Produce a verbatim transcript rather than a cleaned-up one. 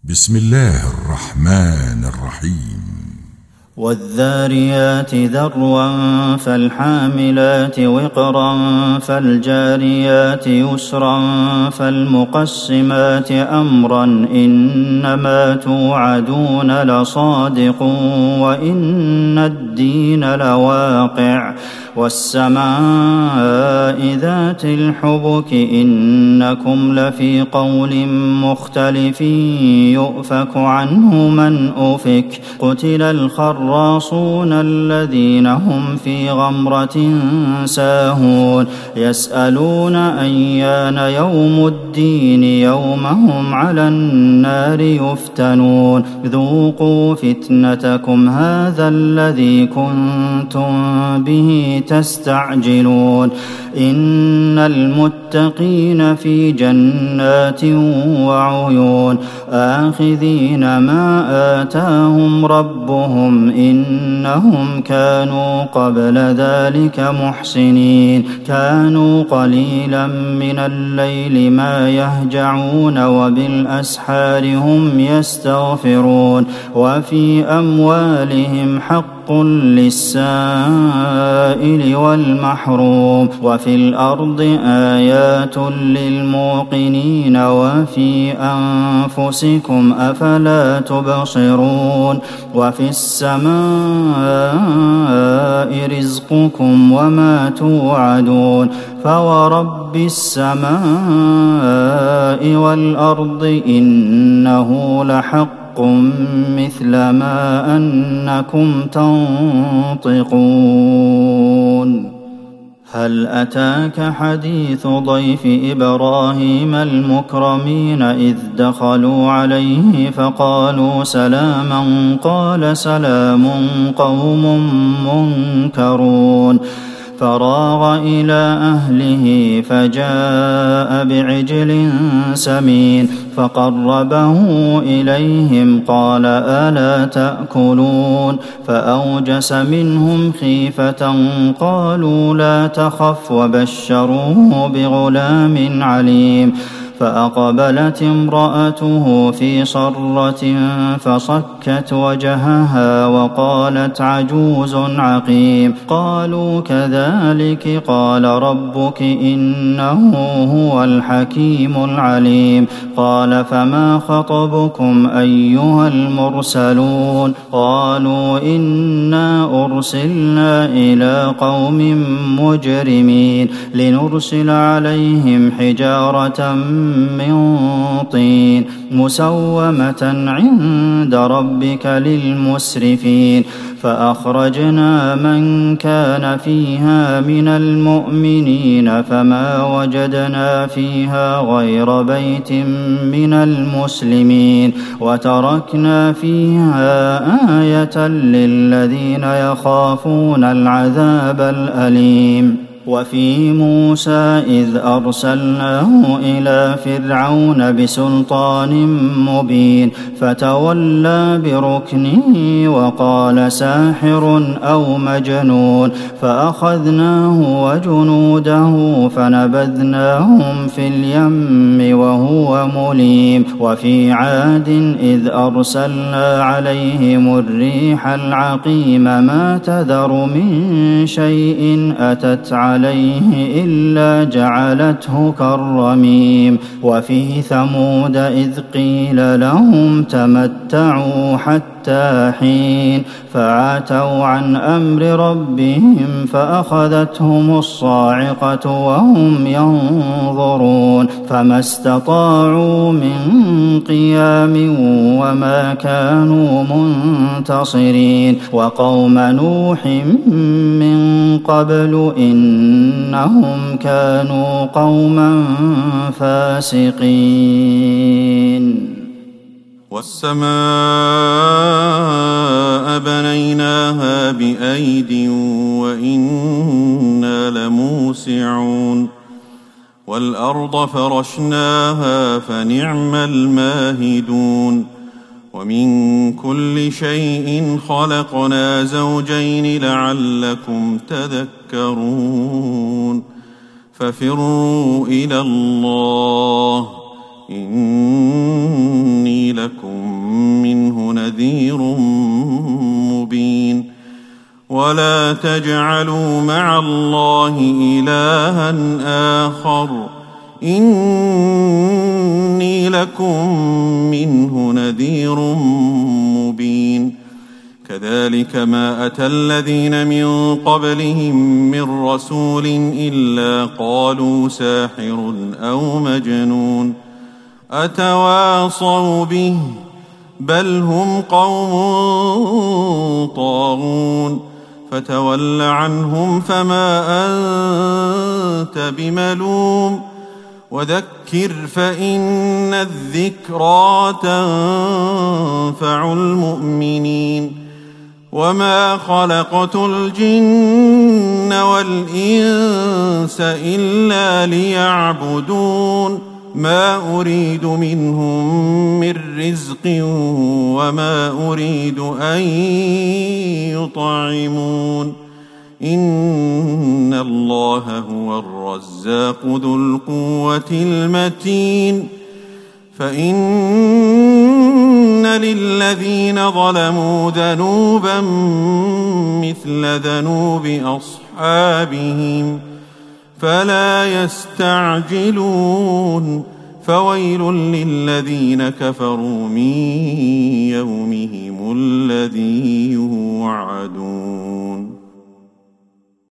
بسم الله الرحمن الرحيم. والذاريات ذروا فالحاملات وقرا فالجاريات يسرا فالمقسمات أمرا إنما توعدون لصادق وإن الدين لواقع والسماء ذات الحبك إنكم لفي قول مختلف يؤفك عنه من أفك قتل الخراصون الذين هم في غمرة ساهون يسألون أيان يوم الدين يوم هم على النار يفتنون ذوقوا فتنتكم هذا الذي كنتم به تستعجلون إن المتقين في جنات وعيون آخذين ما آتاهم ربهم إنهم كانوا قبل ذلك محسنين كانوا قليلا من الليل ما يهجعون وبالأسحار هم يستغفرون وفي أموالهم حق للسائل والمحروم وفي الأرض آيات للموقنين وفي أنفسكم أفلا تبصرون وفي السماء رزقكم وما توعدون فورب السماء والأرض إنه لحق مثل ما أنكم تنطقون هل أتاك حديث ضيف إبراهيم المكرمين إذ دخلوا عليه فقالوا سلاما قال سلام قوم منكرون فراغ إلى أهله فجاء بعجل سمين فقربه إليهم قال ألا تأكلون فأوجس منهم خيفة قالوا لا تخف وبشروه بغلام عليم فأقبلت امرأته في صرة فصكت وجهها وقالت عجوز عقيم قالوا كذلك قال ربك إنه هو الحكيم العليم قال فما خطبكم أيها المرسلون قالوا إنا أرسلنا إلى قوم مجرمين لنرسل عليهم حجارة من طين مسومة عند ربك للمسرفين فأخرجنا من كان فيها من المؤمنين فما وجدنا فيها غير بيت من المسلمين وتركنا فيها آية للذين يخافون العذاب الأليم وفي موسى إذ أرسلناه إلى فرعون بسلطان مبين فتولى بركنه وقال ساحر أو مجنون فأخذناه وجنوده فنبذناهم في اليم وهو مليم وفي عاد إذ أرسلنا عليهم الريح العقيم ما تذر من شيء أتت عليه عليه إلا جعلته كالرميم وفي ثمود إذ قيل لهم تمتعوا حتى حين فعتوا عن أمر ربهم فأخذتهم الصاعقة وهم ينظرون فما استطاعوا من قيام وما كانوا منتصرين وقوم نوح من قبل إنهم كانوا قوما فاسقين والسماء بنيناها بأيد وإنا لموسعون والأرض فرشناها فنعم الماهدون ومن كل شيء خلقنا زوجين لعلكم تذكرون ففروا إلى الله إني لكم لكم منه نذير مبين ولا تجعلوا مع الله إلها آخر إني لكم منه نذير مبين كذلك ما أتى الذين من قبلهم من رسول إلا قالوا ساحر أو مجنون أتواصوا به بل هم قوم طاغون فتول عنهم فما أنت بملوم وذكر فإن الذكرى تنفع المؤمنين وما خلقت الجن والإنس إلا ليعبدون ما أريد منهم من رزق وما أريد أن يطعمون إن الله هو الرزاق ذو القوة المتين فإن للذين ظلموا ذنوبا مثل ذنوب أصحابهم فلا يستعجلون فويل للذين كفروا من يومهم الذي يوعدون